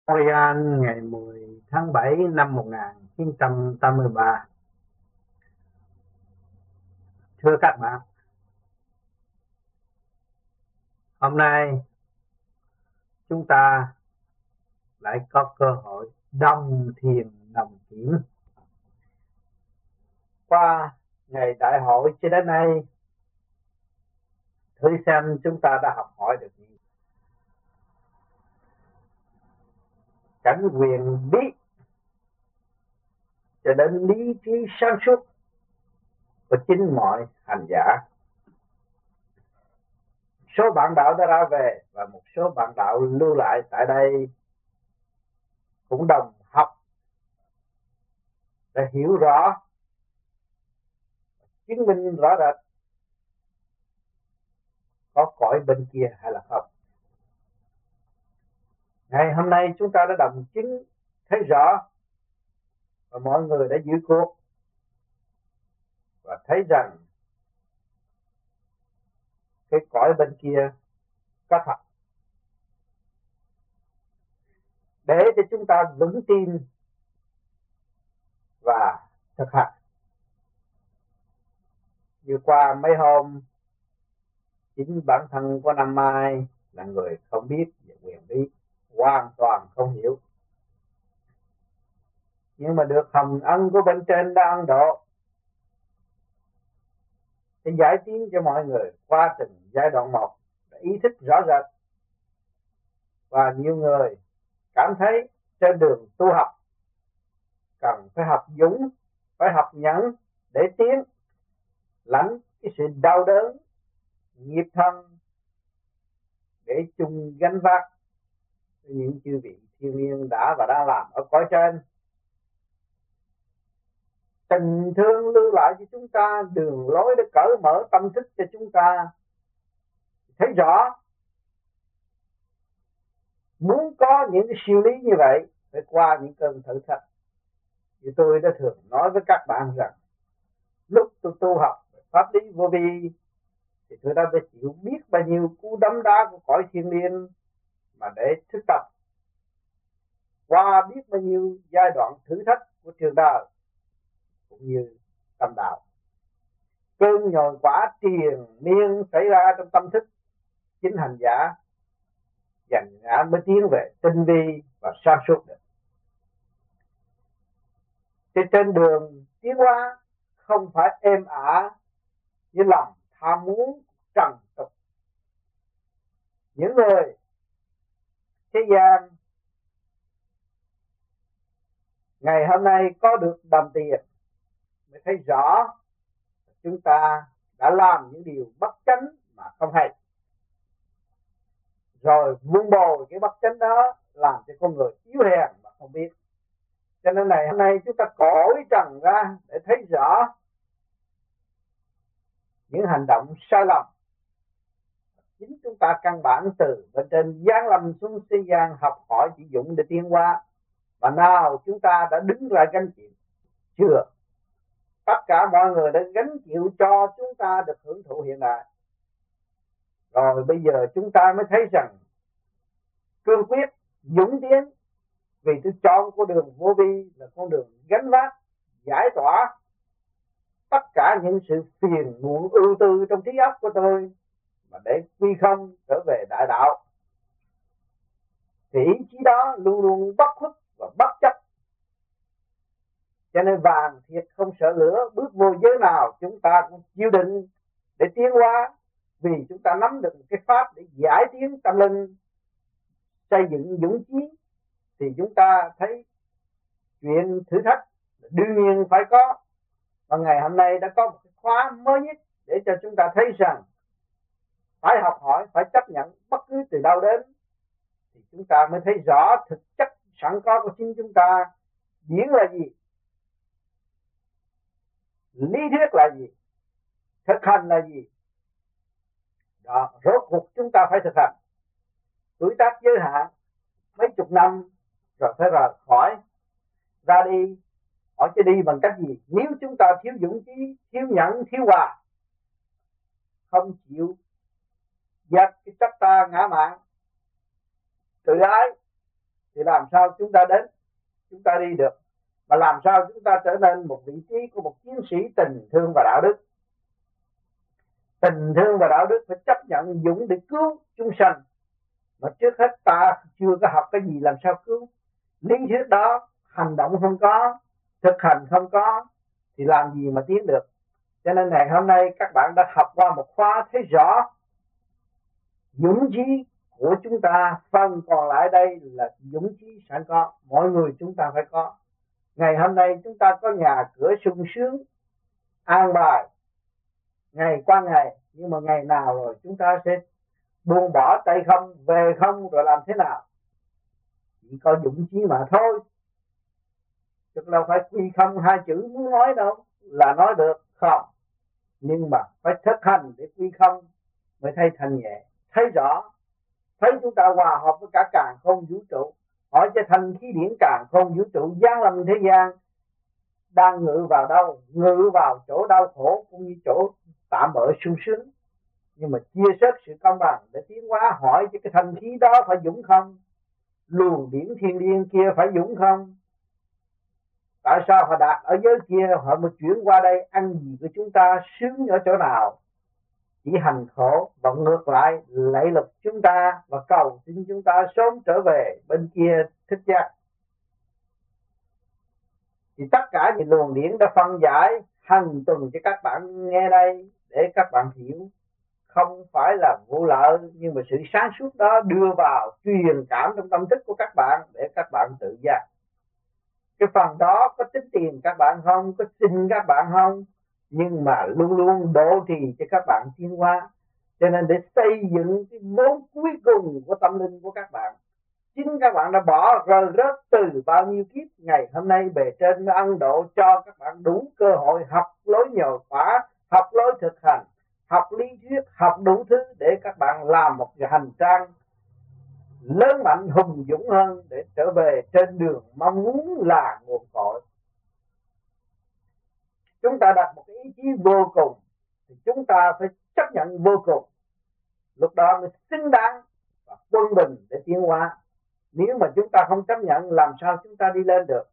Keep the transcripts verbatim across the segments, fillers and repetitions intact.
Montreal ngày mười tháng bảy năm một nghìn chín trăm tám mươi ba. Thưa các bạn, hôm nay chúng ta lại có cơ hội đồng thiền đồng kiểm. Qua ngày đại hội cho đến nay, thử xem chúng ta đã học hỏi được gì. Cảnh quyền bí cho đến lý trí sáng suốt của chính mọi hành giả. Số bạn đạo đã ra về và một số bạn đạo lưu lại tại đây cũng đồng học để hiểu rõ, chứng minh rõ rệt có cõi bên kia hay là không. Ngày hôm nay chúng ta đã đồng chứng thấy rõ và mọi người đã giữ cuộc và thấy rằng cái cõi bên kia có thật, để cho chúng ta vững tin và thực hành. Vừa qua mấy hôm, chính bản thân của Nam Mai là người không biết về quyền bí, hoàn toàn không hiểu, nhưng mà được hồng ân của bên trên đã ân độ để giải tiến cho mọi người qua từng giai đoạn một, để ý thức rõ rệt. Và nhiều người cảm thấy trên đường tu học cần phải học dũng, phải học nhẫn để tiến, lãnh cái sự đau đớn nghiệp thân để chung gánh vác những chư vị thiên liêng đã và đang làm ở cõi trên. Tình thương lưu lại cho chúng ta đường lối để cởi mở tâm thức cho chúng ta thấy rõ. Muốn có những cái siêu lý như vậy phải qua những cơn thử thách. Thì tôi đã thường nói với các bạn rằng lúc tôi tu học pháp lý vô vi thì tôi đã phải chịu biết bao nhiêu cú đấm đá của cõi thiên liêng mà để thức tập, qua biết bao nhiêu giai đoạn thử thách của trường đời cũng như tâm đạo. Cơn nhồi quả triền miên xảy ra trong tâm thức chính hành giả, dần ngã mới tiến về tinh vi và sáng suốt được. Thì trên đường tiến hóa không phải êm ả như lòng tham muốn trần tục. Những người thế gian ngày hôm nay có được đồng tiền mới thấy rõ chúng ta đã làm những điều bất chánh mà không hay, rồi vun bồi cái bất chánh đó làm cho con người yếu hèn mà không biết. Cho nên này hôm nay chúng ta cõi trần ra để thấy rõ những hành động sai lầm. Chính chúng ta căn bản từ bên trên giáng lâm xuống thế gian học hỏi chỉ dụng để tiến hóa. Và nào chúng ta đã đứng ra gánh chịu? Chưa. Tất cả mọi người đã gánh chịu cho chúng ta được hưởng thụ hiện tại. Rồi bây giờ chúng ta mới thấy rằng cương quyết, dũng tiến. Vì tôi chọn con đường vô vi là con đường gánh vác, giải tỏa tất cả những sự phiền muộn ưu tư trong trí óc của tôi, mà để quy không trở về đại đạo. Thì ý chí đó luôn luôn bất khuất và bất chấp. Cho nên vàng thiệt không sợ lửa, bước vô giới nào chúng ta cũng chịu đựng để tiến hóa. Vì chúng ta nắm được cái pháp để giải tiến tâm linh, xây dựng dũng chí. Thì chúng ta thấy chuyện thử thách đương nhiên phải có. Và ngày hôm nay đã có một cái khóa mới nhất để cho chúng ta thấy rằng phải học hỏi, phải chấp nhận bất cứ từ đâu đến. Thì chúng ta mới thấy rõ thực chất sẵn có của chính chúng ta. Điển là gì? Lý thuyết là gì? Thực hành là gì? Đó, rốt cuộc chúng ta phải thực hành. Tuổi tác giới hạn mấy chục năm rồi phải rời khỏi, ra đi. Hỏi cho đi bằng cách gì? Nếu chúng ta thiếu dũng chí, thiếu nhẫn, thiếu hòa, không chịu dẹp cái chấp ta ngã mạn, tự ái, thì làm sao chúng ta đến, chúng ta đi được. Mà làm sao chúng ta trở nên một vị trí của một chiến sĩ tình thương và đạo đức. Tình thương và đạo đức phải chấp nhận dũng để cứu chúng sanh. Mà trước hết ta chưa có học cái gì làm sao cứu. Lý thuyết đó, hành động không có, thực hành không có, thì làm gì mà tiến được. Cho nên ngày hôm nay các bạn đã học qua một khóa thấy rõ dũng chí của chúng ta, phần còn lại đây là dũng chí sẵn có, mọi người chúng ta phải có. Ngày hôm nay chúng ta có nhà cửa sung sướng, an bài, ngày qua ngày, nhưng mà ngày nào rồi chúng ta sẽ buông bỏ tay không, về không, rồi làm thế nào? Chỉ có dũng chí mà thôi. Tức là phải quy không hai chữ muốn nói đâu là nói được không, nhưng mà phải thực hành để quy không mới thấy thanh nhẹ, thấy rõ, thấy chúng ta hòa hợp với cả càn khôn vũ trụ. Hỏi cho thanh khí điển càn khôn vũ trụ giáng lâm thế gian đang ngự vào đâu? Ngự vào chỗ đau khổ cũng như chỗ tạm bỡ sung sướng. Nhưng mà chia sớt sự công bằng để tiến hóa. Hỏi cho cái thanh khí đó phải dũng không? Luồng điển thiên liêng kia phải dũng không? Tại sao họ đạt ở giới kia, họ mới chuyển qua đây ăn gì của chúng ta sướng ở chỗ nào? Chỉ hành khổ và ngược lại lạy lục chúng ta và cầu xin chúng ta sớm trở về bên kia thức giác. Thì tất cả những luồng điển đã phân giải hàng tuần cho các bạn nghe đây để các bạn hiểu. Không phải là vụ lợi, nhưng mà sự sáng suốt đó đưa vào truyền cảm trong tâm thức của các bạn để các bạn tự giác. Cái phần đó có tính tiền các bạn không, có xin các bạn không, nhưng mà luôn luôn độ trì cho các bạn tiến hóa. Cho nên để xây dựng cái vốn cuối cùng của tâm linh của các bạn, chính các bạn đã bỏ rời rớt từ bao nhiêu kiếp, ngày hôm nay bề trên mới ân độ cho các bạn đủ cơ hội học lối nhờ khóa, học lối thực hành, học lý thuyết, học đủ thứ để các bạn làm một cái hành trang lớn mạnh hùng dũng hơn để trở về trên đường mong muốn là nguồn cội. Chúng ta đặt một cái ý chí vô cùng thì chúng ta phải chấp nhận vô cùng, lúc đó mới xứng đáng và quân bình để tiến hóa. Nếu mà chúng ta không chấp nhận, làm sao chúng ta đi lên được?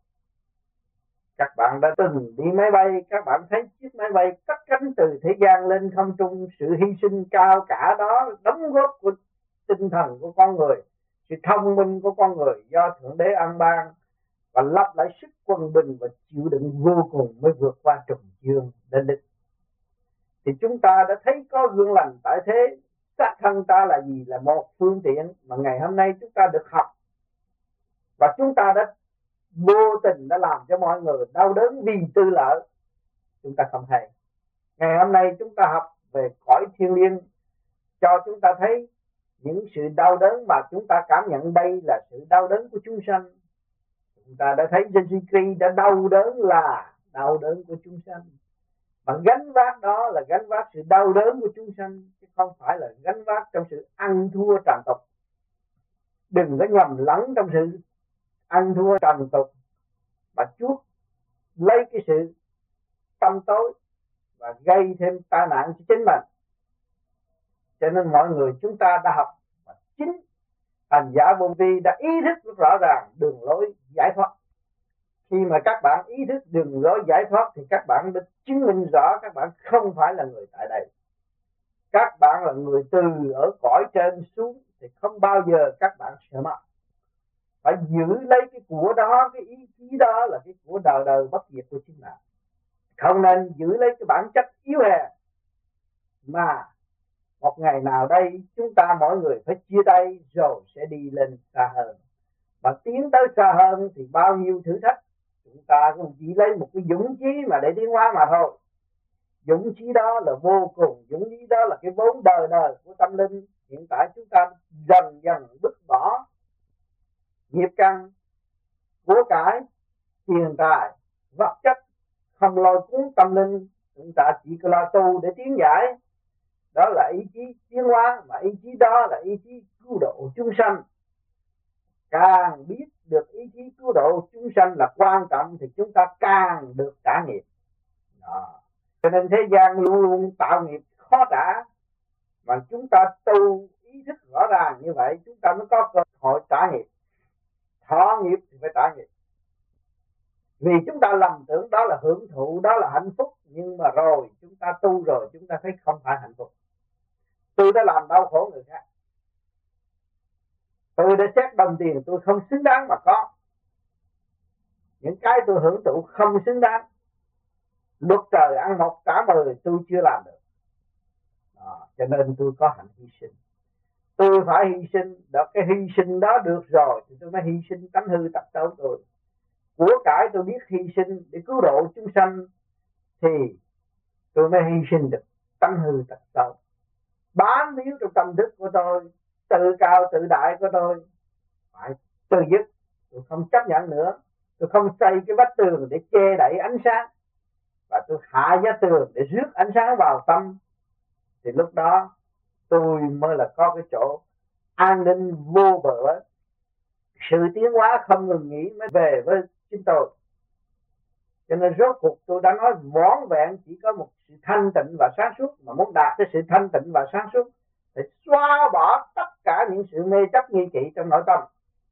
Các bạn đã từng đi máy bay, các bạn thấy chiếc máy bay cất cánh từ thế gian lên không trung, sự hy sinh cao cả đó, đóng góp của tinh thần của con người, sự thông minh của con người do Thượng Đế ăn ban, và lắp lại sức quân bình và chịu đựng vô cùng mới vượt qua trùng dương đến đích. Thì chúng ta đã thấy có gương lành tại thế. Xác thân ta là gì? Là một phương tiện mà ngày hôm nay chúng ta được học, và chúng ta đã vô tình đã làm cho mọi người đau đớn vì tư lợi. Chúng ta không hay. Ngày hôm nay chúng ta học về cõi thiên liêng, cho chúng ta thấy những sự đau đớn mà chúng ta cảm nhận đây là sự đau đớn của chúng sanh. Chúng ta đã thấy Jesus Christ đã đau đớn là đau đớn của chúng sanh. Mà gánh vác đó là gánh vác sự đau đớn của chúng sanh, chứ không phải là gánh vác trong sự ăn thua tràn tục. Đừng có nhầm lẫn trong sự ăn thua tràn tục mà chuốc lấy cái sự tâm tối và gây thêm tai nạn cho chính mình. Cho nên mọi người chúng ta đã học, và chính hành giả vô vi đã ý thức rất rõ ràng đường lối giải thoát. Khi mà các bạn ý thức đường lối giải thoát thì các bạn đã chứng minh rõ các bạn không phải là người tại đây. Các bạn là người từ ở cõi trên xuống thì không bao giờ các bạn sẽ mất. Phải giữ lấy cái của đó, cái ý chí đó là cái của đời đời bất diệt của chính bạn. Không nên giữ lấy cái bản chất yếu hèn, mà một ngày nào đây chúng ta mỗi người phải chia tay rồi sẽ đi lên xa hơn. Và tiến tới xa hơn thì bao nhiêu thử thách, chúng ta cũng chỉ lấy một cái dũng chí mà để tiến hóa mà thôi. Dũng chí đó là vô cùng, dũng chí đó là cái vốn đời đời của tâm linh. Hiện tại chúng ta dần dần bứt bỏ nghiệp căn, của cải, tiền tài, vật chất, không lôi cuốn tâm linh. Chúng ta chỉ có lo tu để tiến giải. Đó là ý chí tiến hóa, mà ý chí đó là ý chí cứu độ chúng sanh. Càng biết được ý chí cứu độ chúng sanh là quan trọng thì chúng ta càng được trả nghiệp. Đó. Cho nên thế gian luôn luôn tạo nghiệp khó trả, mà chúng ta tu ý thức rõ ràng như vậy chúng ta mới có cơ hội trả nghiệp. Thọ Vì chúng ta lầm tưởng đó là hưởng thụ, đó là hạnh phúc. Nhưng mà rồi chúng ta tu rồi chúng ta thấy không phải hạnh phúc. Tôi đã làm đau khổ người khác, tôi đã xét đồng tiền tôi không xứng đáng mà có. Những cái tôi hưởng thụ không xứng đáng. Luật trời ăn một trả mười tôi chưa làm được. Đó, cho nên tôi có hạnh hy sinh. Tôi phải hy sinh, đó cái hy sinh đó được rồi thì tôi mới hy sinh tánh hư tật xấu tôi. Của cải tôi biết hy sinh để cứu độ chúng sanh thì tôi mới hy sinh được tánh hư tật xấu. Bám víu trong tâm thức của tôi, tự cao tự đại của tôi phải từ dứt. Tôi không chấp nhận nữa. Tôi không xây cái vách tường để che đậy ánh sáng, và tôi hạ giá tường để rước ánh sáng vào tâm. Thì lúc đó tôi mới là có cái chỗ an ninh vô bờ. Sự tiến hóa không ngừng nghỉ mới về với chính tôi. Cho nên rốt cuộc tôi đã nói vỏn vẹn chỉ có một sự thanh tịnh và sáng suốt. Mà muốn đạt tới sự thanh tịnh và sáng suốt thì xóa bỏ tất cả những sự mê chấp nghi kỵ trong nội tâm.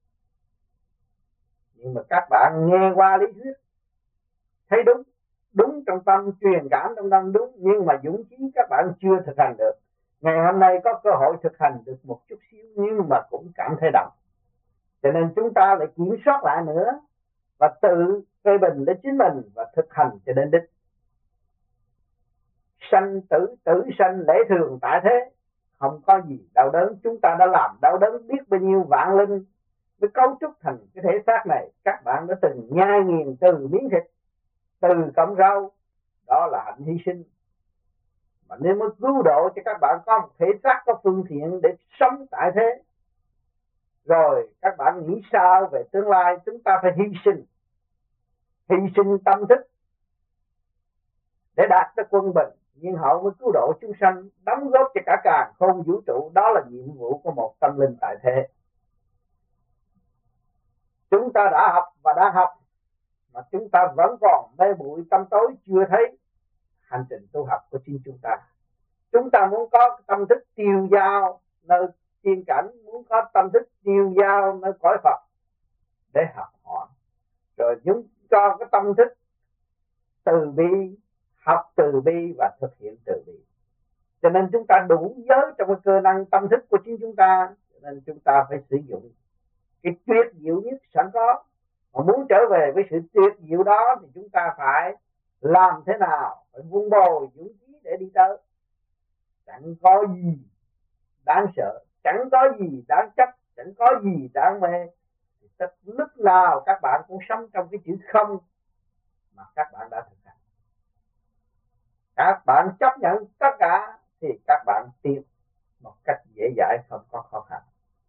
Nhưng mà các bạn nghe qua lý thuyết thấy đúng, đúng trong tâm, truyền cảm trong tâm đúng, nhưng mà dũng chí các bạn chưa thực hành được. Ngày hôm nay có cơ hội thực hành được một chút xíu nhưng mà cũng cảm thấy động. Cho nên chúng ta lại kiểm soát lại nữa và tự phê bình đến chính mình và thực hành cho đến đích. Sanh tử, tử sanh lễ thường tại thế, không có gì đau đớn. Chúng ta đã làm đau đớn biết bao nhiêu vạn linh mới cấu trúc thành cái thể xác này. Các bạn đã từng nhai nghiền từ miếng thịt, từ cọng rau, đó là hạnh hy sinh. Mà nếu mới cứu độ cho các bạn có một thể xác có phương tiện để sống tại thế, rồi các bạn nghĩ sao về tương lai? Chúng ta phải hy sinh, hy sinh tâm thức để đạt tới quân bình, nhưng họ mới cứu độ chúng sanh, đóng góp cho cả càn khôn vũ trụ. Đó là nhiệm vụ của một tâm linh tại thế. Chúng ta đã học và đang học, mà chúng ta vẫn còn mê muội tâm tối, chưa thấy hành trình tu học của chính chúng ta. Chúng ta muốn có tâm thức tiêu dao nơi tiên cảnh, muốn có tâm thức tiêu dao nơi cõi Phật để học hỏi. Rồi chúng cho cái tâm thức từ bi, học từ bi và thực hiện từ bi. Cho nên chúng ta đủ giới trong cái cơ năng tâm thức của chính chúng ta. Cho nên chúng ta phải sử dụng cái tuyệt diệu nhất sẵn có. Mà muốn trở về với sự tuyệt diệu đó thì chúng ta phải làm thế nào? Phải vun bồi dũng khí để đi tới. Chẳng có gì đáng sợ, chẳng có gì đáng chấp, chẳng có gì đáng mê. Lúc nào các bạn cũng sống trong cái chữ không mà các bạn đã thực hành. Các bạn chấp nhận tất cả thì các bạn tiến một cách dễ dãi, không có khó khăn.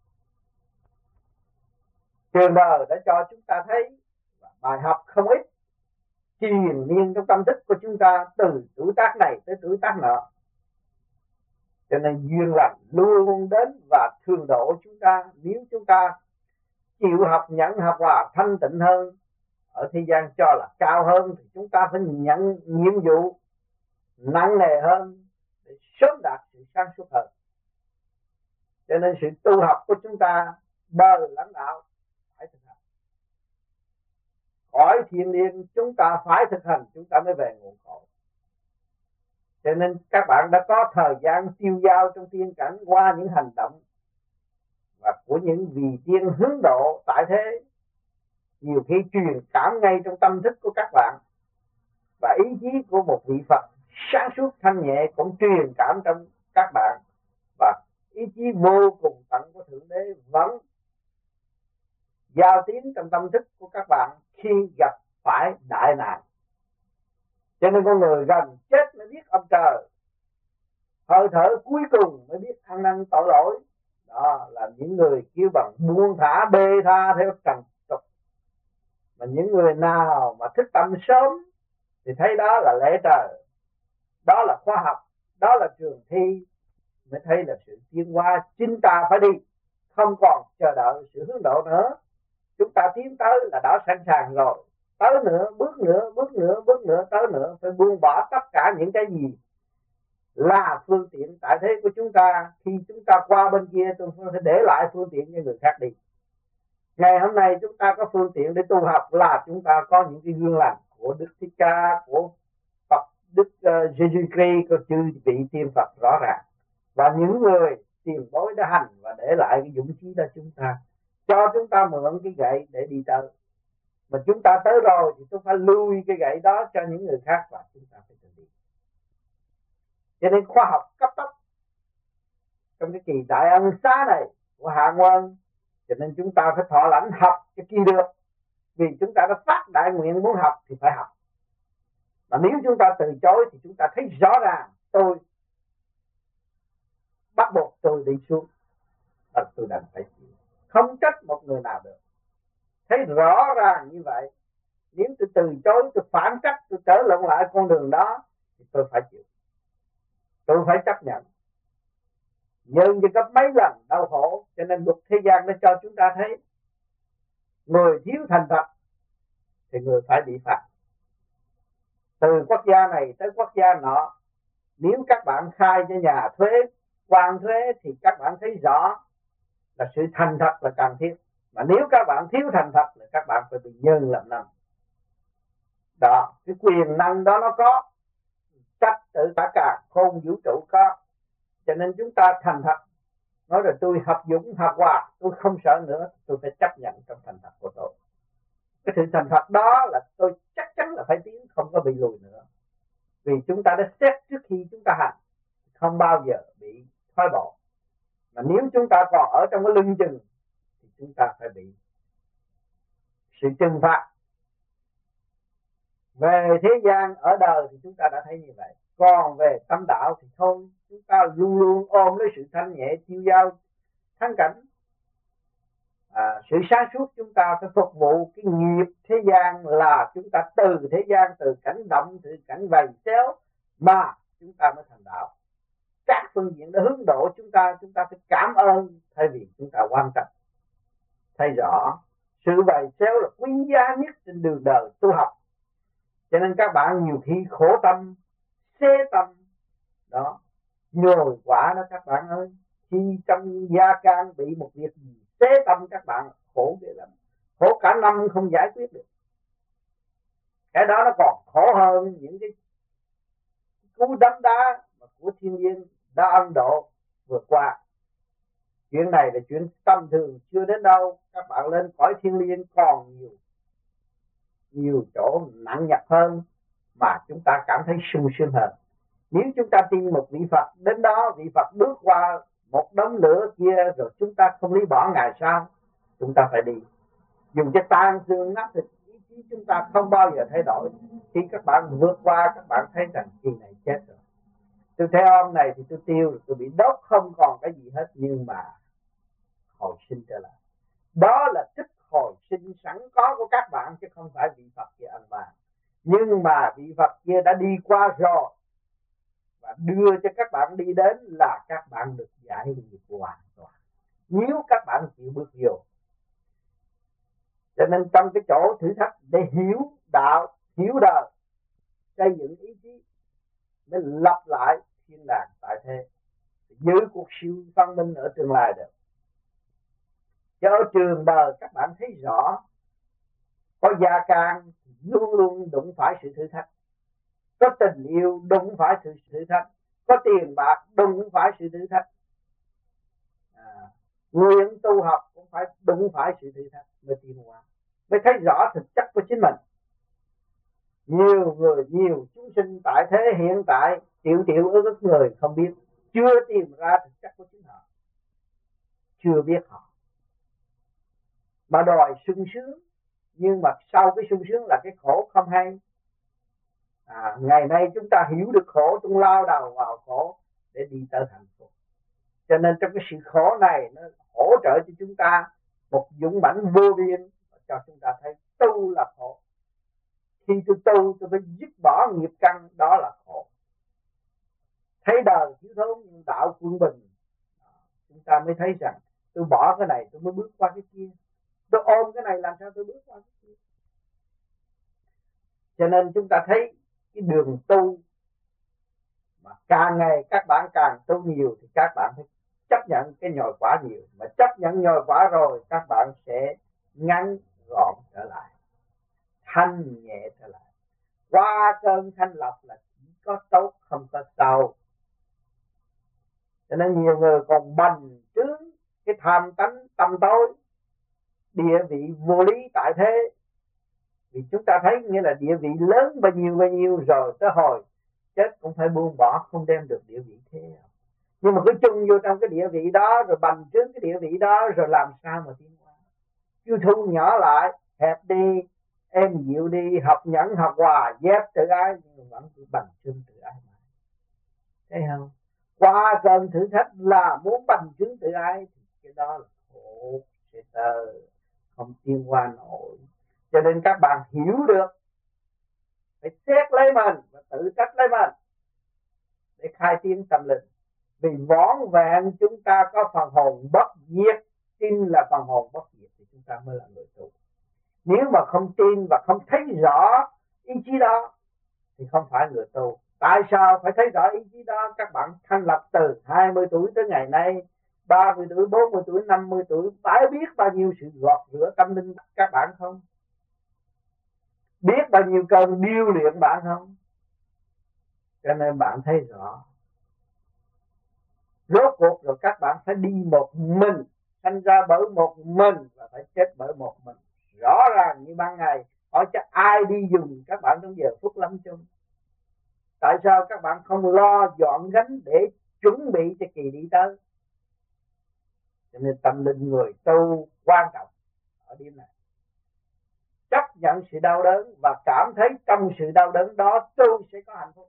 Trường đời đã cho chúng ta thấy bài học không ít truyền miên trong tâm thức của chúng ta từ tuổi tác này tới tuổi tác nọ. Cho nên duyên lành luôn đến và thương độ chúng ta. Nếu chúng ta chịu học, nhận học và thanh tịnh hơn, ở thế gian cho là cao hơn, thì chúng ta phải nhận nhiệm vụ nặng nề hơn để sớm đạt sự sáng suốt hơn. Cho nên sự tu học của chúng ta đời lãnh đạo phải thực hành. Khỏi thiên liêng chúng ta phải thực hành, chúng ta mới về nguồn cội. Cho nên các bạn đã có thời gian tiêu dao trong tiên cảnh qua những hành động và của những vị tiên hướng độ tại thế. Nhiều khi truyền cảm ngay trong tâm thức của các bạn, và ý chí của một vị Phật sáng suốt thanh nhẹ cũng truyền cảm trong các bạn, và ý chí vô cùng tận của Thượng Đế vẫn giao tiến trong tâm thức của các bạn khi gặp phải đại nạn. Cho nên con người gần chết mới biết ông trời, hơi thở cuối cùng mới biết ăn năn tội lỗi. Đó là những người kêu bằng buông thả bê tha theo trần tục. Mà những người nào mà thức tâm sớm thì thấy đó là lễ trời, đó là khoa học, đó là trường thi, mới thấy là sự tiến hóa. Chính ta phải đi, không còn chờ đợi sự hướng độ nữa. Chúng ta tiến tới là đã sẵn sàng rồi. Tới nữa, bước nữa, bước nữa, bước nữa, tới nữa. Phải buông bỏ tất cả những cái gì là phương tiện tại thế của chúng ta. Khi chúng ta qua bên kia, tôi phải để lại phương tiện cho người khác đi. Ngày hôm nay chúng ta có phương tiện để tu học là chúng ta có những cái gương lành của Đức Thích Ca, của Phật, Đức uh, Jesus Christ, của chư vị tiên Phật rõ ràng. Và những người tiền bối đã hành và để lại cái dũng khí cho chúng ta, cho chúng ta mượn cái gậy để đi tới. Mà chúng ta tới rồi thì chúng ta lui cái gậy đó cho những người khác và chúng ta phải tự đi. Cho nên khoa học cấp tốc trong cái kỳ đại ân xá này của Hạ Quân, cho nên chúng ta phải thọ lãnh học cho kỳ được. Vì chúng ta đã phát đại nguyện muốn học thì phải học. Mà nếu chúng ta từ chối thì chúng ta thấy rõ ràng tôi bắt buộc tôi đi xuống và tôi đành phải chịu. Không trách một người nào được. Thấy rõ ràng như vậy, nếu tôi từ chối, tôi phản trách, tôi trở lộn lại con đường đó thì tôi phải chịu. Tôi phải chấp nhận. Nhưng như gấp mấy lần đau khổ, cho nên luật thế gian nó cho chúng ta thấy người thiếu thành thật thì người phải bị phạt. Từ quốc gia này tới quốc gia nọ, nếu các bạn khai cho nhà thuế, quan thuế thì các bạn thấy rõ là sự thành thật là cần thiết. Mà nếu các bạn thiếu thành thật là các bạn phải bị nhân làm năm. Đó, cái quyền năng đó nó có, trách tự cả cả khôn vũ trụ có. Cho nên chúng ta thành thật, nói là tôi học dũng, học hòa, tôi không sợ nữa, tôi phải chấp nhận trong thành thật của tôi. Cái sự thành thật đó là tôi chắc chắn là phải tiến, không có bị lùi nữa. Vì chúng ta đã xét trước khi chúng ta hành, không bao giờ bị thoái bộ. Mà nếu chúng ta còn ở trong cái lưng chừng thì chúng ta phải bị sự trừng phạt. Về thế gian ở đời thì chúng ta đã thấy như vậy. Còn về tâm đạo thì thôi, chúng ta luôn luôn ôm lấy sự thanh nhẹ chiêu giao thắng cảnh. À, sự sáng suốt chúng ta phải phục vụ cái nghiệp thế gian, là chúng ta từ thế gian, từ cảnh động, từ cảnh vầy xéo mà chúng ta mới thành đạo. Các phương diện đã hướng độ chúng ta, chúng ta phải cảm ơn thay vì chúng ta quan trọng. Thấy rõ sự vầy xéo là quý giá nhất trên đường đời tu học. Cho nên các bạn nhiều khi khổ tâm, xế tâm đó, nhồi quả đó các bạn ơi. Khi trong gia can bị một việc gì xế tâm các bạn khổ ghê lắm, khổ cả năm không giải quyết được. Cái đó nó còn khổ hơn những cái cú đấm đá của thiên nhiên đã ân độ vừa qua. Chuyện này là chuyện tâm thường chưa đến đâu. Các bạn lên cõi thiên liêng còn nhiều nhiều chỗ nặng nhọc hơn mà chúng ta cảm thấy sung sướng hơn. Nếu chúng ta tin một vị Phật, đến đó vị Phật bước qua một đống lửa kia rồi chúng ta không lý bỏ Ngài sao? Chúng ta phải đi. Dùng cái tan xương nát thịt, ý chí chúng ta không bao giờ thay đổi. Khi các bạn vượt qua, các bạn thấy rằng kỳ này chết rồi. Tôi theo ông này thì tôi tiêu, tôi bị đốt không còn cái gì hết, nhưng mà hồi sinh trở lại. Đó là tích hồi sinh sẵn có của các bạn, chứ không phải vị Phật kia ăn bàn. Nhưng mà vị Phật kia đã đi qua rồi và đưa cho các bạn đi đến là các bạn được giải nghiệp hoàn toàn, nếu các bạn chịu bước vô. Cho nên trong cái chỗ thử thách để hiểu đạo, hiểu đời, xây dựng ý chí, mới lập lại thiên đàng tại thế, giữ cuộc siêu văn minh ở tương lai được. Chứ ở trường đời các bạn thấy rõ, có gia can luôn luôn đụng phải sự thử thách, có tình yêu đụng phải sự thử thách, có tiền bạc đụng phải sự thử thách, à, nguyện tu học cũng phải đụng phải sự thử thách mới tiến hóa, mới thấy rõ thực chất của chính mình. Nhiều người, nhiều chúng sinh tại thế hiện tại triệu triệu ước ước người không biết, chưa tìm ra thực chất của chính họ, chưa biết họ, mà đòi sung sướng, nhưng mà sau cái sung sướng là cái khổ không hay. À, ngày nay chúng ta hiểu được khổ, chúng lao đầu vào khổ để đi tới hạnh phúc. Cho nên trong cái sự khổ này nó hỗ trợ cho chúng ta một dũng mãnh vô biên, cho chúng ta thấy tu là khổ. Khi tôi tu tôi phải dứt bỏ nghiệp căn, đó là khổ. Thấy đời thiếu thốn nhưng đạo quân bình, chúng ta mới thấy rằng tôi bỏ cái này tôi mới bước qua cái kia, tôi ôm cái này làm sao tôi bước qua cái kia. Cho nên chúng ta thấy cái đường tu mà càng ngày các bạn càng tu nhiều thì các bạn phải chấp nhận cái nhồi quả nhiều. Mà chấp nhận nhồi quả rồi các bạn sẽ ngắn gọn trở lại, thanh nhẹ trở lại. Qua cơn thanh lọc là chỉ có tốt không có xấu. Cho nên nhiều người còn bành trướng cái tham tánh tâm tối, địa vị vô lý tại thế. Vì chúng ta thấy nghĩa là địa vị lớn bao nhiêu bao nhiêu rồi tới hồi chết cũng phải buông bỏ, không đem được địa vị thế. Nhưng mà cứ chung vô trong cái địa vị đó, rồi bành trướng cái địa vị đó, rồi làm sao mà tiến hóa. Cứ thu nhỏ lại, hẹp đi, êm dịu đi, học nhẫn học hòa, dép tự ái, nhưng vẫn cứ bành trướng tự ái. Thấy không? Qua cơn thử thách là muốn bành trướng tự ái thì cái đó là khổ sẽ tờ, không tiến qua nổi. Cho nên các bạn hiểu được, phải xét lấy mình và tự trách lấy mình để khai tiến tâm linh. Vì vỏn vẹn chúng ta có phần hồn bất diệt, tin là phần hồn bất diệt thì chúng ta mới là người tu. Nếu mà không tin và không thấy rõ ý chí đó thì không phải người tu. Tại sao phải thấy rõ ý chí đó? Các bạn thành lập từ hai mươi tuổi tới ngày nay, ba mươi tuổi, bốn mươi tuổi, năm mươi tuổi, phải biết bao nhiêu sự gọt rửa tâm linh các bạn không? Biết bao nhiêu cơn điêu luyện bạn không? Cho nên bạn thấy rõ. Rốt cuộc rồi các bạn phải đi một mình, sinh ra bởi một mình và phải chết bởi một mình. Rõ ràng như ban ngày, hỏi cho ai đi dùng các bạn trong giờ phút lâm chung. Tại sao các bạn không lo dọn gánh để chuẩn bị cho kỳ đi tới? Cho nên tâm linh người tu quan trọng ở điểm này. Chấp nhận sự đau đớn và cảm thấy trong sự đau đớn đó tôi sẽ có hạnh phúc.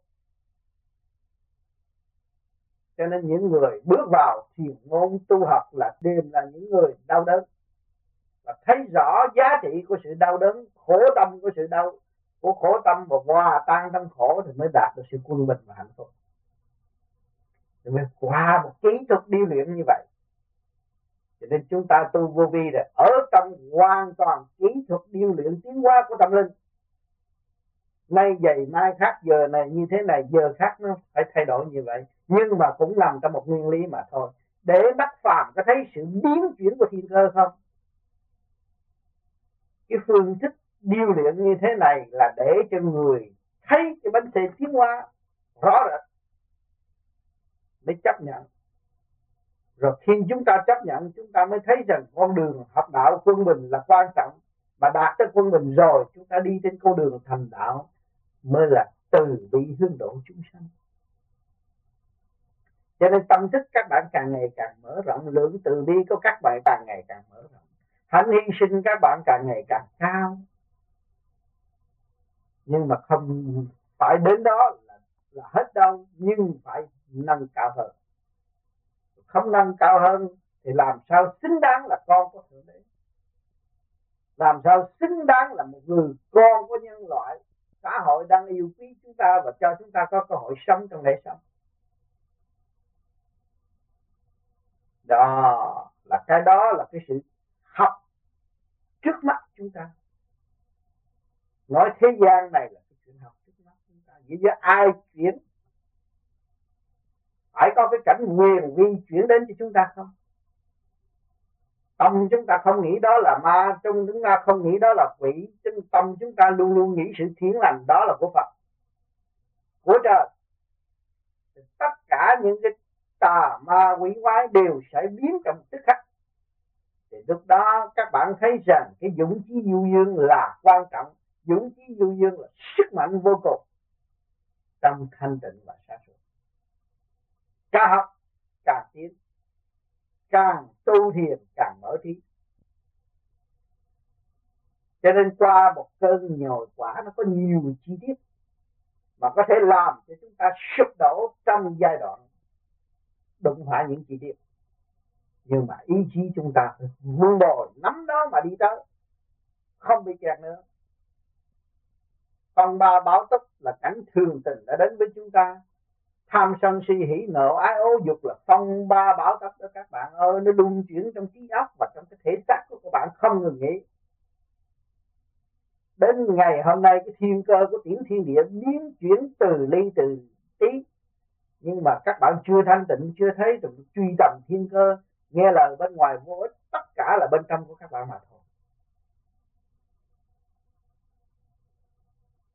Cho nên những người bước vào thiền môn tu học là đều là những người đau đớn và thấy rõ giá trị của sự đau đớn, khổ tâm của sự đau của khổ tâm và hòa tan trong khổ thì mới đạt được sự quân bình và hạnh phúc. Thì mới qua một kỹ thuật điêu luyện như vậy. Cho nên chúng ta tu vô vi là ở trong hoàn toàn kỹ thuật điêu luyện tiến hóa của tâm linh. Nay vậy mai khác, giờ này như thế này, giờ khác, nó phải thay đổi như vậy. Nhưng mà cũng nằm trong một nguyên lý mà thôi. Để mắt phàm có thấy sự biến chuyển của thiên cơ không? Cái phương thức điêu luyện như thế này là để cho người thấy cái bánh xe tiến hóa rõ rệt để chấp nhận. Rồi khi chúng ta chấp nhận, chúng ta mới thấy rằng con đường học đạo quân bình là quan trọng. Mà đạt tới quân bình rồi, chúng ta đi trên con đường thành đạo mới là từ bi hướng độ chúng sanh. Cho nên tâm thức các bạn càng ngày càng mở rộng, lượng từ bi của các bạn càng ngày càng mở rộng, hạnh hy sinh các bạn càng ngày càng cao. Nhưng mà không phải đến đó là, là hết đâu, nhưng phải nâng cao hơn. Không nâng cao hơn thì làm sao xứng đáng là con của Thượng Đế, làm sao xứng đáng là một người con của nhân loại. Xã hội đang yêu quý chúng ta và cho chúng ta có cơ hội sống trong lễ sống. Đó là cái đó là cái sự học trước mắt chúng ta. Nói thế gian này là cái chuyện học trước mắt chúng ta. Vì vậy ai chuyển, phải có cái cảnh huyền vi chuyển đến cho chúng ta không? Tâm chúng ta không nghĩ đó là ma, trong chúng ta không nghĩ đó là quỷ, trong tâm chúng ta luôn luôn nghĩ sự thiện lành đó là của Phật, của trời. Tất cả những cái tà ma quỷ quái đều sẽ biến trong tức khắc. Thì lúc đó các bạn thấy rằng cái dũng chí du dương là quan trọng. Dũng chí du dương là sức mạnh vô cùng trong thanh tịnh và sáng suốt. Càng học càng tiến, càng tu thiền càng mở trí. Cho nên qua một cơn nhồi quả nó có nhiều chi tiết mà có thể làm cho chúng ta sụp đổ trong giai đoạn đụng phải những chi tiết. Nhưng mà ý chí chúng ta vun bồi nắm đó mà đi tới, không bị kẹt nữa. Phong ba bão táp là cảnh thường tình đã đến với chúng ta. Tham sân si hỉ nộ ái ố dục là phong ba bão táp đó các bạn ơi. Nó luân chuyển trong trí óc và trong cái thể xác của các bạn không ngừng nghỉ. Đến ngày hôm nay cái thiên cơ của tiểu thiên địa biến chuyển từ ly từ tí. Nhưng mà các bạn chưa thanh tịnh, chưa thấy được truy tầm thiên cơ, nghe lời bên ngoài vô ích, tất cả là bên trong của các bạn mà thôi.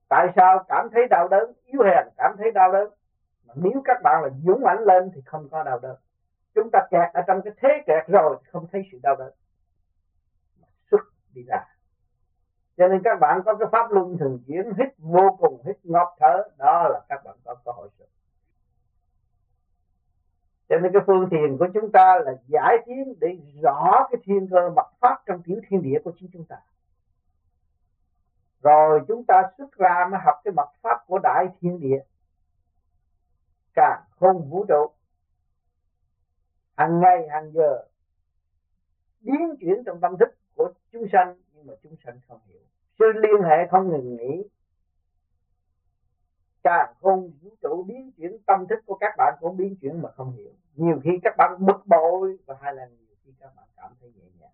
Tại sao cảm thấy đau đớn? Yếu hèn cảm thấy đau đớn. Mà nếu các bạn là dũng mãnh lên thì không có đau đớn. Chúng ta kẹt ở trong cái thế kẹt rồi không thấy sự đau đớn, xuất đi ra. Cho nên các bạn có cái pháp luân thường chuyển, hít vô cùng, hít ngọt thở, đó là các bạn có cơ hội sự. Cho nên cái phương thiền của chúng ta là giải tiến để rõ cái thiên cơ mật pháp trong tiểu thiên địa của chính chúng ta. Rồi chúng ta xuất ra mới học cái mật pháp của đại thiên địa, càn khôn vũ trụ. Hàng ngày hàng giờ biến chuyển trong tâm thức của chúng sanh, nhưng mà chúng sanh không hiểu. Sự liên hệ không ngừng nghỉ. Càn khôn vũ trụ biến chuyển, tâm thức của các bạn cũng biến chuyển mà không hiểu. Nhiều khi các bạn bực bội, và hai lần nhiều khi các bạn cảm thấy nhẹ nhàng.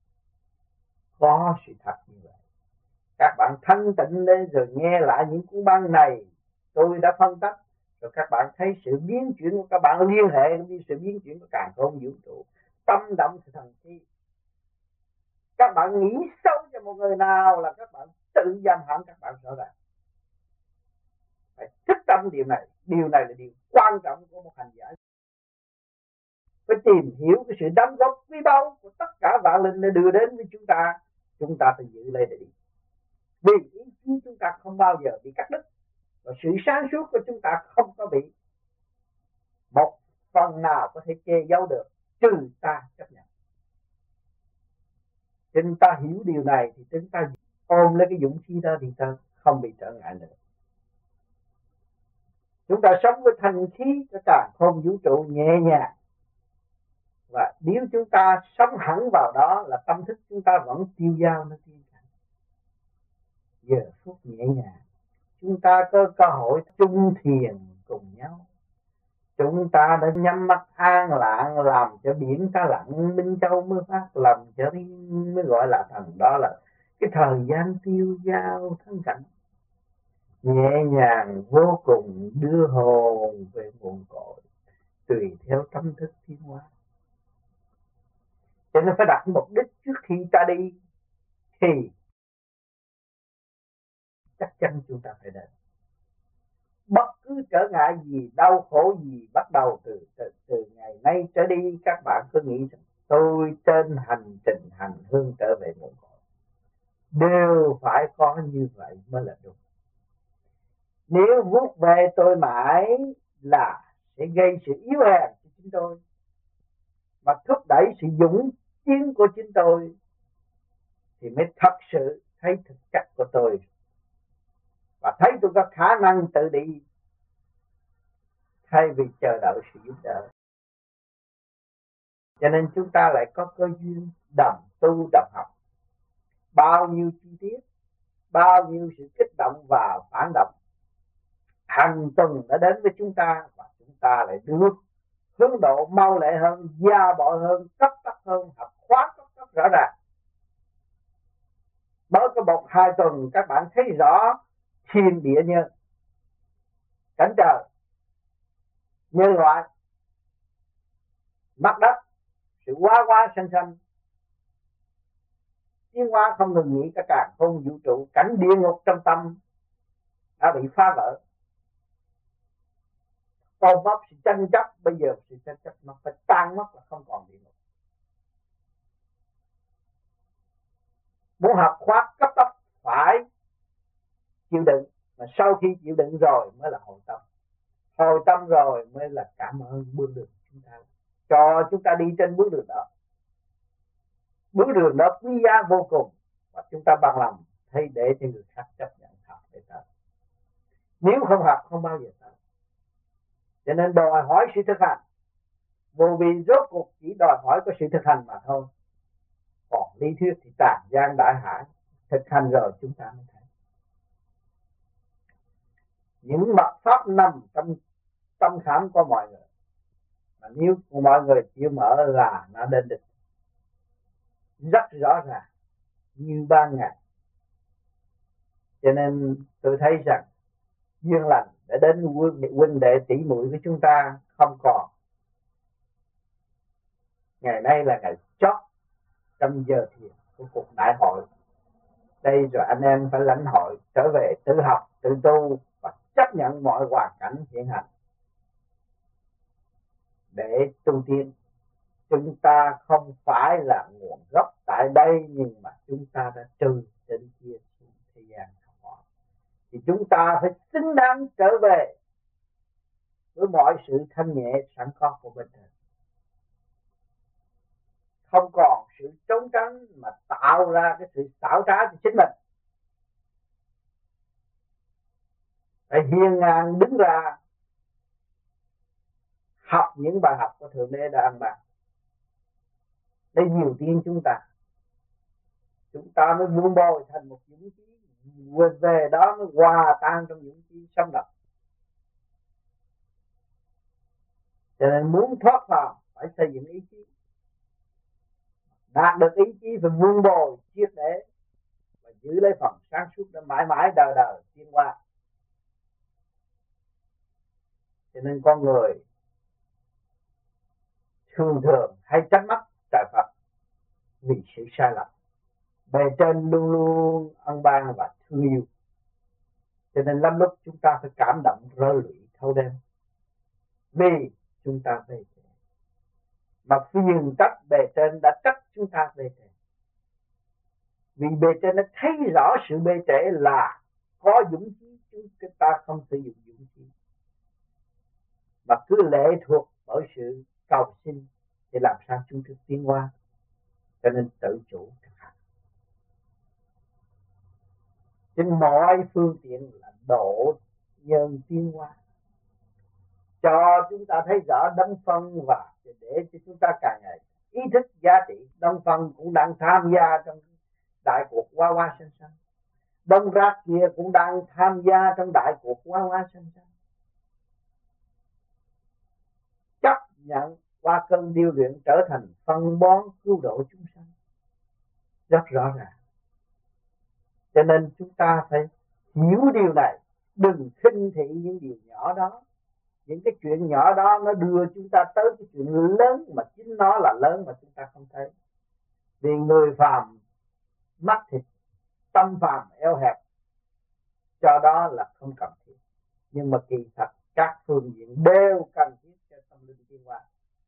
Có sự thật như vậy. Các bạn thanh tịnh lên rồi nghe lại những cuốn băng này tôi đã phân tích, rồi các bạn thấy sự biến chuyển của các bạn liên hệ với sự biến chuyển của càn khôn vũ trụ, tâm động sự thần chi. Các bạn nghĩ sâu cho một người nào là các bạn tự giam hãm các bạn rõ ràng. Phải thức tâm điều này. Điều này là điều quan trọng của một hành giả. Phải tìm hiểu cái sự đóng góp quý báu của tất cả vạn linh để đưa đến với chúng ta. Chúng ta phải giữ lấy để đi. Vì ý chí chúng ta không bao giờ bị cắt đứt, và sự sáng suốt của chúng ta không có bị một phần nào có thể che giấu được, trừ ta chấp nhận. Chúng ta hiểu điều này thì chúng ta ôm lấy cái dũng khí đó thì ta không bị trở ngại nữa. Chúng ta sống với thanh khí cái càn khôn vũ trụ nhẹ nhàng, và nếu chúng ta sống hẳn vào đó là tâm thức chúng ta vẫn tiêu dao nó tiêu dao. Giờ phút nhẹ nhàng, chúng ta có cơ hội chung thiền cùng nhau. Chúng ta đã nhắm mắt an lặng, làm cho biển ta lặng, Minh Châu mới phát, làm cho riêng mới gọi là thần. Đó là cái thời gian tiêu dao thanh cảnh, nhẹ nhàng vô cùng, đưa hồn về nguồn cội, tùy theo tâm thức tiến hóa. Cho nên phải đặt mục đích trước khi ta đi, thì chắc chắn chúng ta phải đến. Bất cứ trở ngại gì, đau khổ gì, bắt đầu từ, từ, từ ngày nay trở đi, các bạn cứ nghĩ rằng tôi trên hành trình hành hương trở về nguồn cội. Đều phải có như vậy mới là đúng. Nếu vuốt về tôi mãi là sẽ gây sự yếu hèn cho chính tôi, mà thúc đẩy sự dũng chiến của chính tôi, thì mới thật sự thấy thực chất của tôi, và thấy tôi có khả năng tự đi, thay vì chờ đợi sự giúp đỡ. Cho nên chúng ta lại có cơ duyên đồng tu đồng học. Bao nhiêu chi tiết, bao nhiêu sự kích động và phản động hàng tuần đã đến với chúng ta, và chúng ta lại được hướng độ mau lẹ hơn, gia bội hơn, cấp tốc hơn, học khóa cấp tốc rõ ràng. Mới có một hai tuần các bạn thấy rõ thiên địa nhân, cảnh trời, nhân loại, mặt đất, sự hóa hóa sanh sanh, tiến hóa không ngừng nghỉ, cả càn khôn vũ trụ, cảnh địa ngục trong tâm đã bị phá vỡ. Ôm ấp sự tranh chấp, bây giờ sự tranh chấp nó phải tan mất, là không còn địa ngục. Muốn học khóa cấp tốc phải chịu đựng, mà sau khi chịu đựng rồi mới là hồi tâm. Hồi tâm rồi mới là cảm ơn bước đường chúng ta, cho chúng ta đi trên bước đường đó. Bước đường đó quý giá vô cùng, và chúng ta bằng lòng thay để cho người khác chấp nhận học để ta. Nếu không học không bao giờ ta. Cho nên đòi hỏi sự thực hành. Vô vi rốt cuộc chỉ đòi hỏi có sự thực hành mà thôi. Còn lý thuyết thì tràn gian đại hải. Thực hành rồi chúng ta mới thấy. Những mật pháp nằm trong tâm khảm của mọi người, mà nếu mọi người chịu mở là nó đến đích. Rất rõ ràng như ban ngày. Cho nên tôi thấy rằng duyên lành đã đến huynh đệ tỷ muội của chúng ta không còn. Ngày nay là ngày chót trong giờ thiền của cuộc đại hội. Đây rồi anh em phải lãnh hội, trở về tự học, tự tu và chấp nhận mọi hoàn cảnh hiện hành để tu tiên. Chúng ta không phải là nguồn gốc tại đây, nhưng mà chúng ta đã trừ trên kia xuống thế gian học hỏi, thì chúng ta phải xứng đáng trở về với mọi sự thanh nhẹ sẵn có của bên trên, không còn sự trốn tránh mà tạo ra cái sự xảo trá cho chính mình. Phải hiên ngang đứng ra học những bài học của Thượng Đế đã ăn bàn để nhiều tiên chúng ta. Chúng ta mới vun bồi thành một dũng khí, về đó mới hòa tan trong dũng khí sống động. Cho nên muốn thoát vào phải xây dựng ý chí, đạt được ý chí phải vun bồi triệt để và giữ lấy phần sáng suốt để mãi mãi đời đời tiến qua. Cho nên con người thường thường hay tránh mắt trời Phật vì sự sai lầm. Bề trên luôn luôn ân ban và thương yêu, cho nên lắm lúc chúng ta phải cảm động rơi lụy thâu đêm vì chúng ta về trễ, mà phiền trách bề trên đã trách chúng ta về trễ. Vì bề trên nó thấy rõ sự bề trễ là có dũng khí, chúng ta không sử dụng dũng khí mà cứ lệ thuộc bởi sự cầu xin để làm sao chúng ta tiến hóa. Cho nên tự chủ thực hành trên mọi phương tiện là độ nhân tiến hóa, cho chúng ta thấy rõ đấng phân, và để cho chúng ta càng ngày ý thức giá trị đấng phân cũng đang tham gia trong đại cuộc hoa hoa sinh sinh. Đông rác kia cũng đang tham gia trong đại cuộc hoa hoa sinh sinh. Chấp nhận qua cơn điêu luyện trở thành phân bón cứu độ chúng sanh rất rõ ràng. Cho nên chúng ta phải hiểu điều này, đừng khinh thị những điều nhỏ đó. Những cái chuyện nhỏ đó nó đưa chúng ta tới cái chuyện lớn mà chính nó là lớn mà chúng ta không thấy. Vì người phàm mắt thịt, tâm phàm eo hẹp, cho đó là không cần thiết. Nhưng mà kỳ thật các phương diện đều cần thiết cho tâm linh tiến hóa.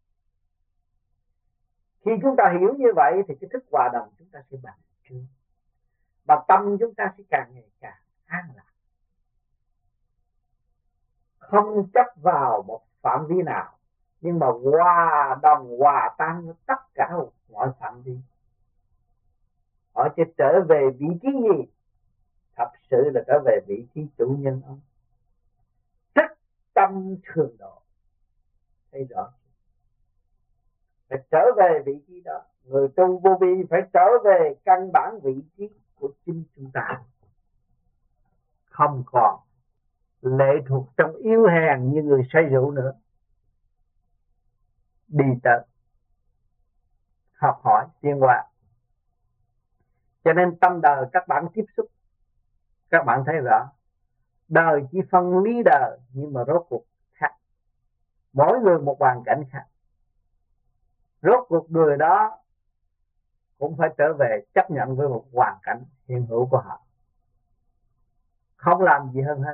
Khi chúng ta hiểu như vậy thì cái thức hòa đồng chúng ta sẽ bằng trướng, mà tâm chúng ta sẽ càng ngày càng an lạc, không chấp vào một phạm vi nào, nhưng mà hòa đồng hòa tan với tất cả mọi phạm vi. Họ sẽ trở về vị trí gì? Thật sự là trở về vị trí chủ nhân ông. Thức tâm thường độ, thấy rõ. Phải trở về vị trí đó. Người tu vô vi phải trở về căn bản vị trí của chính chúng ta, không còn lệ thuộc trong yếu hèn như người say rượu nữa. Đi tới học hỏi tiến hóa. Cho nên tâm đời các bạn tiếp xúc, các bạn thấy rõ đời chỉ phân lý đời, nhưng mà rốt cuộc khác, mỗi người một hoàn cảnh khác. Rốt cuộc người đó cũng phải trở về chấp nhận với một hoàn cảnh hiện hữu của họ, không làm gì hơn hết.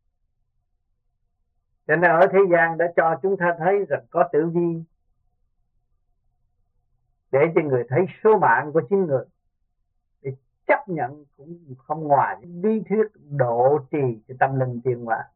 Cho nên ở thế gian đã cho chúng ta thấy rằng có tử vi, để cho người thấy số mạng của chính người, để chấp nhận cũng không ngoài lý thuyết độ trì cho tâm linh tiến hóa.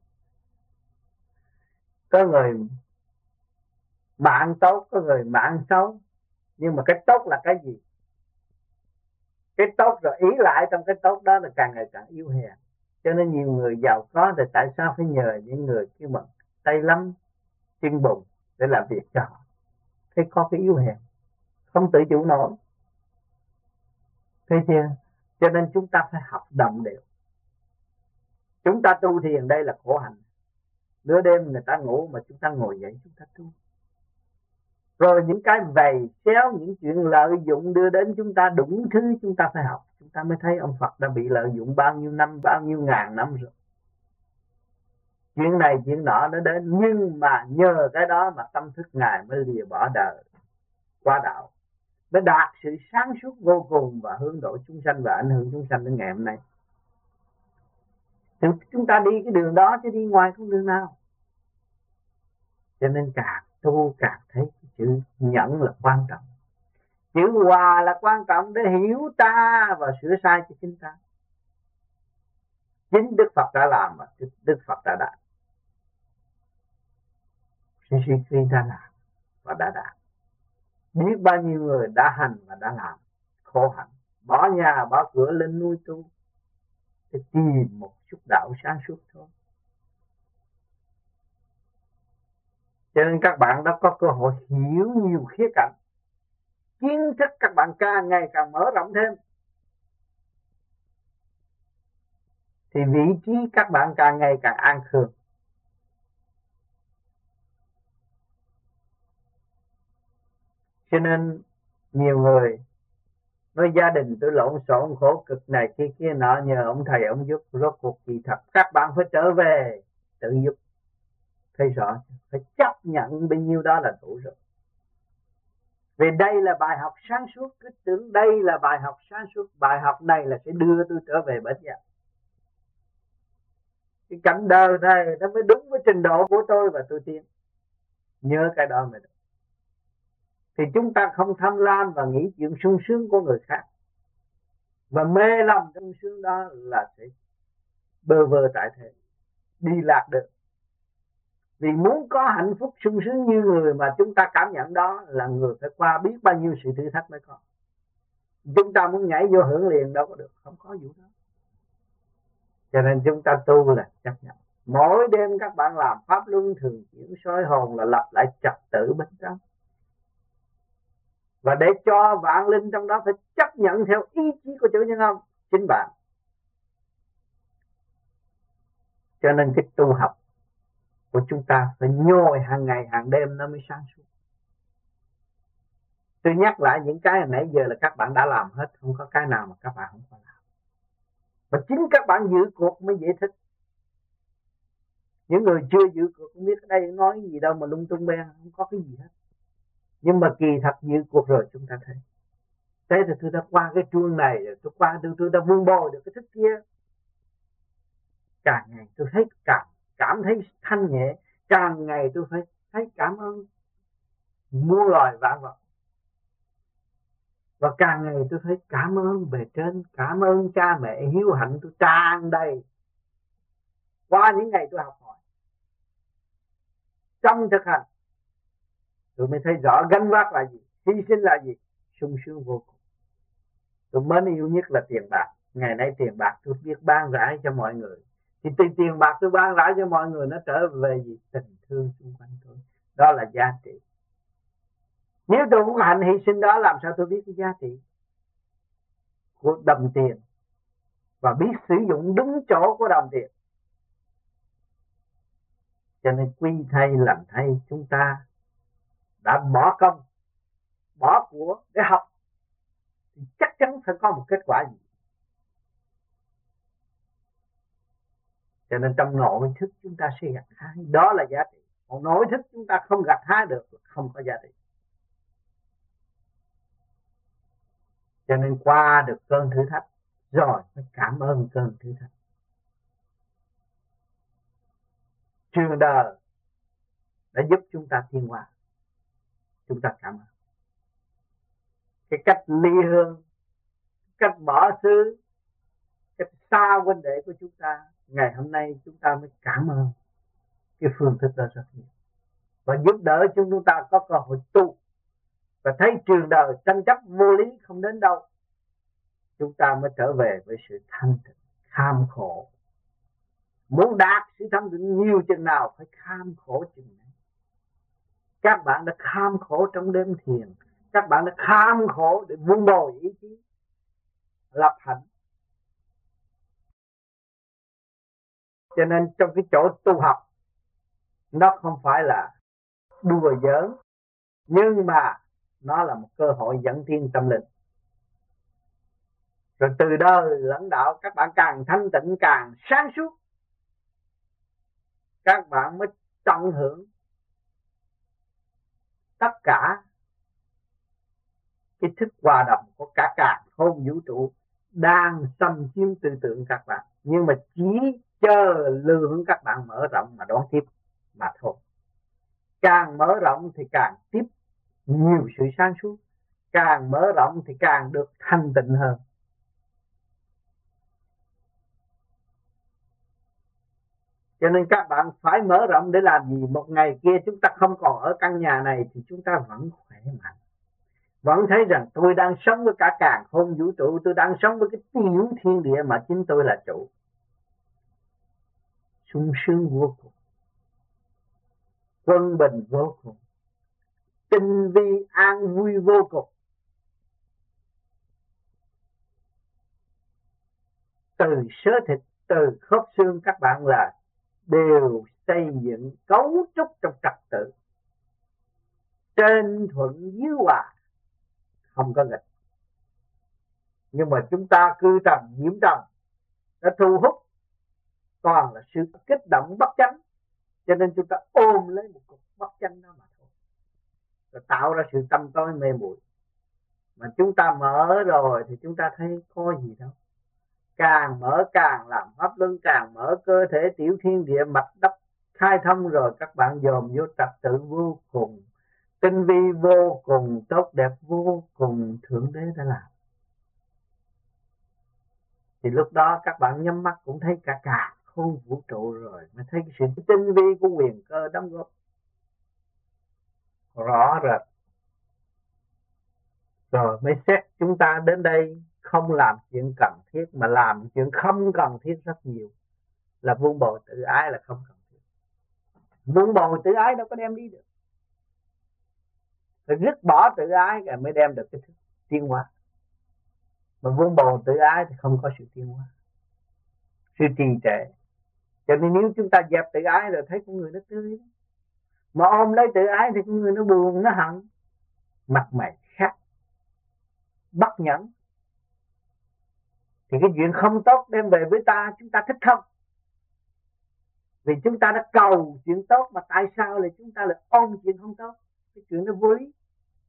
Có người mạng tốt, có người mạng xấu, nhưng mà cái tốt là cái gì? Cái tốt rồi ý lại trong cái tốt đó là càng ngày càng yếu hèn. Cho nên nhiều người giàu có thì tại sao phải nhờ những người kia mà tay lắm chân bụng để làm việc cho họ? Thế có cái yếu hèn, không tự chủ nổi. Thấy chưa? Cho nên chúng ta phải học đồng đều. Chúng ta tu thiền đây là khổ hạnh. Nửa đêm người ta ngủ mà chúng ta ngồi dậy chúng ta tu. Rồi những cái vầy xéo, những chuyện lợi dụng đưa đến chúng ta đủ thứ chúng ta phải học. Chúng ta mới thấy ông Phật đã bị lợi dụng bao nhiêu năm, bao nhiêu ngàn năm rồi. Chuyện này chuyện nọ nó đến, nhưng mà nhờ cái đó mà tâm thức Ngài mới lìa bỏ đời, qua đạo. mới đạt sự sáng suốt vô cùng và hướng độ chúng sanh và ảnh hưởng chúng sanh đến ngày hôm nay. Thì chúng ta đi cái đường đó chứ đi ngoài con đường nào. Cho nên càng tu càng thấy chữ nhẫn là quan trọng, chữ hòa là quan trọng để hiểu ta và sửa sai cho chính ta. Chính Đức Phật đã làm và Đức Phật đã đạt. Sư Sư Khi đã làm và đã đạt. Biết bao nhiêu người đã hành và đã làm khổ hạnh, bỏ nhà bỏ cửa lên nuôi tu để tìm một chút đạo sáng suốt thôi. Cho nên các bạn đã có cơ hội hiểu nhiều khía cạnh, kiến thức các bạn càng ngày càng mở rộng thêm, thì vị trí các bạn càng ngày càng an khương. Cho nên nhiều người nói gia đình tôi lộn xộn khổ cực này kia kia nọ, nhờ ông thầy ông giúp. Rốt cuộc kỳ thật các bạn phải trở về tự giúp. Thấy rõ, phải chấp nhận bấy nhiêu đó là đủ rồi. Vì đây là bài học sáng suốt, cứ tưởng đây là bài học sáng suốt, bài học này là sẽ đưa tôi trở về bến giác. Cái cảnh đời này nó mới đúng với trình độ của tôi và tôi tiến. Nhớ cái đó mới được. Thì chúng ta không tham lam và nghĩ chuyện sung sướng của người khác, và mê lòng sung sướng đó là sẽ bơ vơ tại thế, đi lạc được. Vì muốn có hạnh phúc sung sướng như người mà chúng ta cảm nhận đó là người phải qua biết bao nhiêu sự thử thách mới có. Chúng ta muốn nhảy vô hưởng liền đâu có được, không có vụ đó. Cho nên chúng ta tu là chấp nhận. Mỗi đêm các bạn làm pháp luân thường chuyển soi hồn là lập lại trật tự bên trong. Và để cho vạn linh trong đó phải chấp nhận theo ý chí của chủ nhân ông, chính bạn. Cho nên cái tu học của chúng ta phải nhồi hàng ngày hàng đêm nó mới sáng suốt. Tôi nhắc lại những cái nãy giờ là các bạn đã làm hết, không có cái nào mà các bạn không có làm. Và chính các bạn giữ cuộc mới dễ thích. Những người chưa giữ cuộc không biết ở đây nói gì đâu mà lung tung beng, không có cái gì hết. Nhưng mà kỳ thật giữ cuộc rồi chúng ta thấy. Thế thì tôi đã qua cái chuông này, tôi qua tôi, tôi đã vun bồi được cái thức kia. Càng ngày tôi thấy cảm, cảm thấy thanh nhẹ, càng ngày tôi phải thấy cảm ơn muôn loài vạn vật. Và càng ngày tôi thấy cảm ơn bề trên, cảm ơn cha mẹ hiếu hạnh tôi tràn đầy. Qua những ngày tôi học hỏi, trong thực hành, tôi mới thấy rõ gánh vác là gì, hy sinh là gì, sung sướng vô cùng. Tôi mến yêu nhất là tiền bạc. Ngày nay tiền bạc tôi biết ban rãi cho mọi người. Thì tiền, tiền bạc tôi ban rãi cho mọi người, nó trở về gì? Tình thương xung quanh tôi. Đó là giá trị. Nếu tôi không hành hy sinh đó, làm sao tôi biết cái giá trị của đồng tiền và biết sử dụng đúng chỗ của đồng tiền. Cho nên quy thay làm thay, chúng ta đã bỏ công, bỏ của để học, thì chắc chắn phải có một kết quả gì. Cho nên trong nội thức chúng ta sẽ gặt hái, đó là giá trị. Còn nội thức chúng ta không gặt hái được, không có giá trị. Cho nên qua được cơn thử thách rồi phải cảm ơn cơn thử thách. Trường đời đã giúp chúng ta tiến hóa, chúng ta cảm ơn. Cái cách ly hương, cách bỏ xứ, cách xa huynh đệ của chúng ta, ngày hôm nay chúng ta mới cảm ơn cái phương thức đó rất nhiều, và giúp đỡ chúng ta có cơ hội tu và thấy trường đời tranh chấp vô lý không đến đâu. Chúng ta mới trở về với sự thanh tịnh, kham khổ. Muốn đạt sự thanh tịnh nhiều chừng nào phải kham khổ chừng này. Các bạn đã kham khổ trong đêm thiền, các bạn đã kham khổ để vun bồi ý chí, lập hạnh. Cho nên trong cái chỗ tu học, nó không phải là đùa giỡn, nhưng mà nó là một cơ hội dẫn tiến tâm linh. Rồi từ đời lãnh đạo, các bạn càng thanh tịnh, càng sáng suốt, các bạn mới tận hưởng tất cả cái thức hòa đồng của cả cả không vũ trụ đang xâm chiếm tư tưởng các bạn, nhưng mà chỉ chờ lượng các bạn mở rộng mà đón tiếp mà thôi. Càng mở rộng thì càng tiếp nhiều sự sáng suốt, càng mở rộng thì càng được thanh tịnh hơn. Cho nên các bạn phải mở rộng để làm gì? Một ngày kia chúng ta không còn ở căn nhà này thì chúng ta vẫn khỏe mạnh, vẫn thấy rằng tôi đang sống với cả càn khôn vũ trụ, tôi đang sống với cái tiểu thiên địa mà chính tôi là chủ. Sung sướng vô cùng, quân bình vô cùng, tinh vi an vui vô cùng. Từ sớ thịt, từ khớp xương các bạn là đều xây dựng cấu trúc trong trật tự, trên thuận dưới hòa, không có nghịch. Nhưng mà chúng ta cư trần nhiễm trần đã thu hút toàn là sự kích động bất chánh, cho nên chúng ta ôm lấy một cục bất chánh đó mà thôi, rồi tạo ra sự tâm tối mê muội. Mà chúng ta mở rồi thì chúng ta thấy có gì đâu, càng mở càng làm pháp luân, càng mở cơ thể tiểu thiên địa mạch đất khai thông, rồi các bạn dòm vô trật tự vô cùng, tinh vi vô cùng, tốt đẹp vô cùng, Thượng Đế đã làm. Thì lúc đó các bạn nhắm mắt cũng thấy cả cả không vũ trụ rồi, mới thấy cái sự tinh vi của quyền cơ đóng góp rõ rệt. Rồi mới xét chúng ta đến đây không làm chuyện cần thiết mà làm chuyện không cần thiết rất nhiều, là vun bồi tự ái là không cần thiết. Vun bồi tự ái đâu có đem đi được, phải dứt bỏ tự ái rồi mới đem được cái thức tiến hóa. Mà vun bồi tự ái thì không có sự tiến hóa, sự trì trệ. Cho nên nếu chúng ta dẹp tự ái rồi thấy con người nó tươi, mà ôm lấy tự ái thì con người nó buồn, nó hận, mặt mày khác, bất nhẫn. Thì cái chuyện không tốt đem về với ta, chúng ta thích không? Vì chúng ta đã cầu chuyện tốt, mà tại sao lại chúng ta lại ôm chuyện không tốt? Cái chuyện nó vô lý.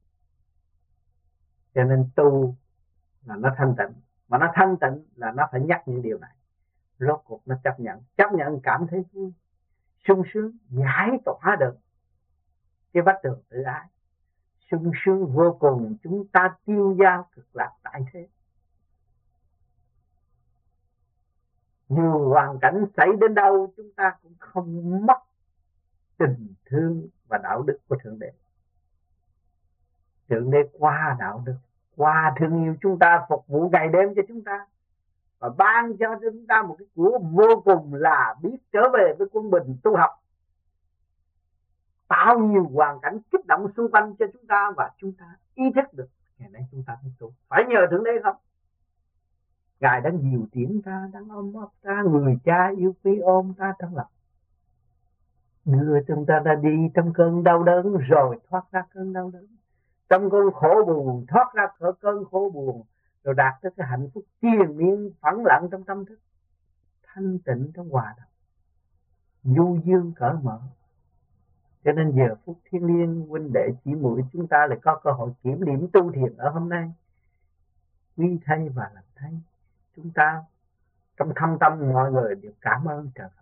Cho nên tu là nó thanh tịnh, mà nó thanh tịnh là nó phải nhắc những điều này. Rốt cuộc nó chấp nhận, chấp nhận cảm thấy vui, sung sướng, giải tỏa được cái vách tường tự ái, sung sướng vô cùng. Chúng ta tiêu dao cực lạc tại thế. Dù hoàn cảnh xảy đến đâu, chúng ta cũng không mất tình thương và đạo đức của Thượng Đế. Thượng Đế qua đạo đức, qua thương yêu chúng ta, phục vụ ngày đêm cho chúng ta, và ban cho chúng ta một cái của vô cùng là biết trở về với quân bình tu học. Bao nhiêu hoàn cảnh kích động xung quanh cho chúng ta, và chúng ta ý thức được ngày nay chúng ta phải tu. Phải nhờ Thượng Đế không? Ngài đang dìu tiễn ta, đang ôm ấp ta, người cha yêu quý ôm ta trong lòng, đưa chúng ta ra đi trong cơn đau đớn, rồi thoát ra cơn đau đớn, trong cơn khổ buồn thoát ra khỏi cơn khổ buồn, rồi đạt tới cái hạnh phúc triền miên phẳng lặng trong tâm thức, thanh tịnh trong hòa đồng, du dương cởi mở. Cho nên giờ phút thiêng liêng, huynh đệ chỉ muội chúng ta lại có cơ hội kiểm điểm tu thiền ở hôm nay. Quy thay và làm thay, chúng ta trong thâm tâm mọi người đều cảm ơn trời Phật.